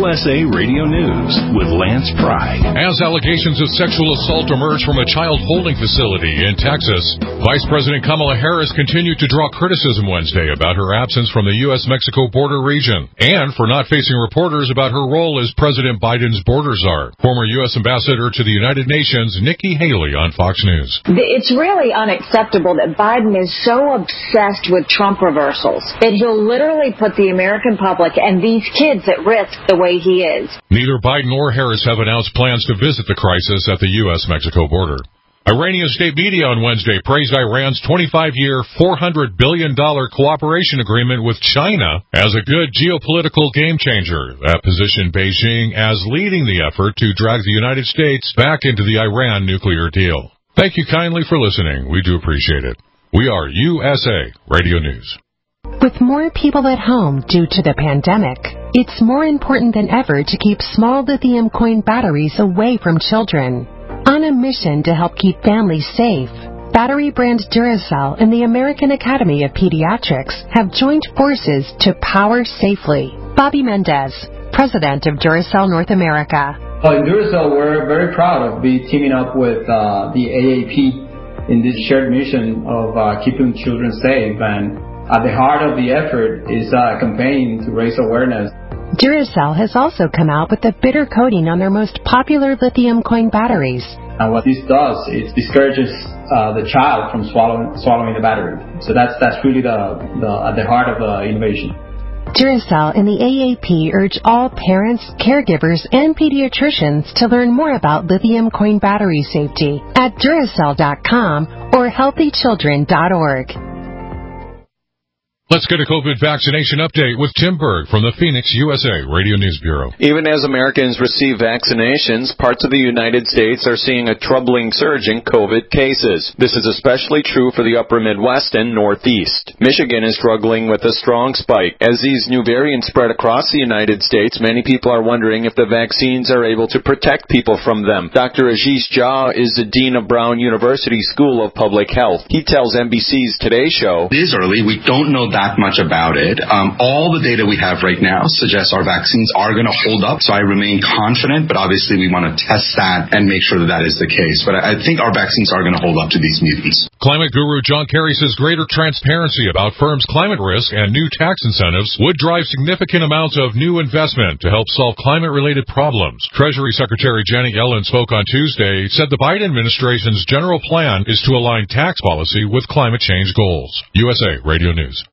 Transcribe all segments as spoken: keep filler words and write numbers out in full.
U S A Radio News with Lance Pry. As allegations of sexual assault emerge from a child holding facility in Texas, Vice President Kamala Harris continued to draw criticism Wednesday about her absence from the U S Mexico border region and for not facing reporters about her role as President Biden's border czar. Former U S Ambassador to the United Nations, Nikki Haley on Fox News. It's really unacceptable that Biden is so obsessed with Trump reversals that he'll literally put the American public and these kids at risk the way he is. Neither Biden or Harris have announced plans to visit the crisis at the U S Mexico border. Iranian state media on Wednesday praised Iran's twenty-five year, four hundred billion dollars cooperation agreement with China as a good geopolitical game changer that positioned Beijing as leading the effort to drag the United States back into the Iran nuclear deal. Thank you kindly for listening. We do appreciate it. We are U S A Radio News. With more people at home due to the pandemic, it's more important than ever to keep small lithium coin batteries away from children. On a mission to help keep families safe, battery brand Duracell and the American Academy of Pediatrics have joined forces to power safely. Bobby Mendez, president of Duracell North America. Well, in Duracell, we're very proud of be teaming up with uh, the A A P in this shared mission of uh, keeping children safe, and at the heart of the effort is a campaign to raise awareness. Duracell has also come out with a bitter coating on their most popular lithium coin batteries. And what this does is discourages uh, the child from swallowing swallowing the battery. So that's that's really the, the at the heart of the innovation. Duracell and the A A P urge all parents, caregivers, and pediatricians to learn more about lithium coin battery safety at Duracell dot com or healthy children dot org. Let's get a COVID vaccination update with Tim Berg from the Phoenix U S A Radio News Bureau. Even as Americans receive vaccinations, parts of the United States are seeing a troubling surge in COVID cases. This is especially true for the upper Midwest and Northeast. Michigan is struggling with a strong spike. As these new variants spread across the United States, many people are wondering if the vaccines are able to protect people from them. Doctor Ashish Jha is the Dean of Brown University School of Public Health. He tells N B C's Today Show, "It is early. We don't know that much about it. Um, all the data we have right now suggests our vaccines are going to hold up, so I remain confident, but obviously we want to test that and make sure that that is the case. But I, I think our vaccines are going to hold up to these mutants." Climate guru John Kerry says greater transparency about firms' climate risk and new tax incentives would drive significant amounts of new investment to help solve climate-related problems. Treasury Secretary Janet Yellen spoke on Tuesday, said the Biden administration's general plan is to align tax policy with climate change goals. U S A Radio News.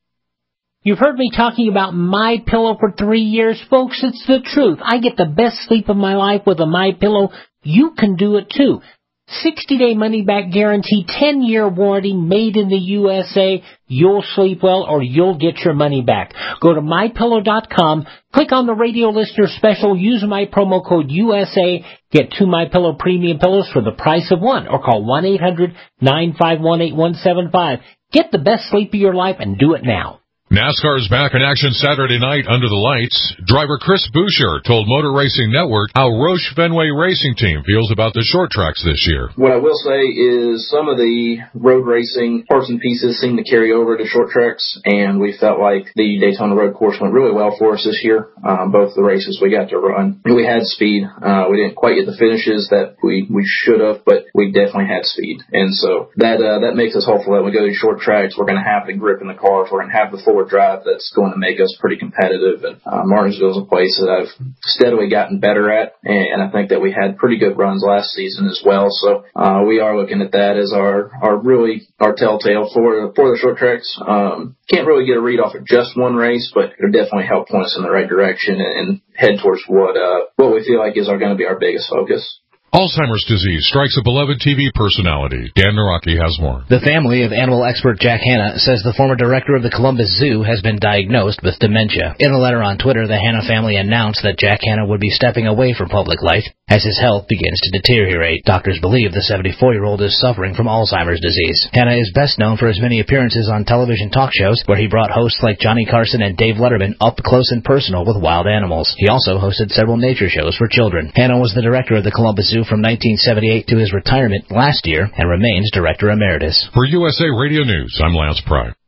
You've heard me talking about MyPillow for three years, folks. It's the truth. I get the best sleep of my life with a MyPillow. You can do it too. sixty-day money-back guarantee, ten-year warranty, made in the U S A. You'll sleep well or you'll get your money back. Go to My Pillow dot com, click on the radio listener special, use my promo code U S A, get two MyPillow premium pillows for the price of one, or call one eight hundred nine five one eight one seven five. Get the best sleep of your life and do it now. NASCAR is back in action Saturday night under the lights. Driver Chris Boucher told Motor Racing Network how Roche Fenway Racing Team feels about the short tracks this year. What I will say is some of the road racing parts and pieces seem to carry over to short tracks, and we felt like the Daytona Road Course went really well for us this year. Uh, both the races we got to run, we had speed. Uh, we didn't quite get the finishes that we, we should have, but we definitely had speed. And so that uh, that makes us hopeful that when we go to short tracks, we're going to have the grip in the cars, we're going to have the forward drive that's going to make us pretty competitive. And uh, Martinsville is a place that I've steadily gotten better at, and I think that we had pretty good runs last season as well. So uh, we are looking at that as our, our really our telltale for for the short tracks. Um, can't really get a read off of just one race, but it'll definitely help point us in the right direction and, and head towards what uh, what we feel like is are going to be our biggest focus. Alzheimer's disease strikes a beloved T V personality. Dan Naraki has more. The family of animal expert Jack Hanna says the former director of the Columbus Zoo has been diagnosed with dementia. In a letter on Twitter, the Hanna family announced that Jack Hanna would be stepping away from public life as his health begins to deteriorate. Doctors believe the seventy-four-year-old is suffering from Alzheimer's disease. Hanna is best known for his many appearances on television talk shows where he brought hosts like Johnny Carson and Dave Letterman up close and personal with wild animals. He also hosted several nature shows for children. Hanna was the director of the Columbus Zoo from nineteen seventy-eight to his retirement last year and remains Director Emeritus. For U S A Radio News, I'm Lance Pry.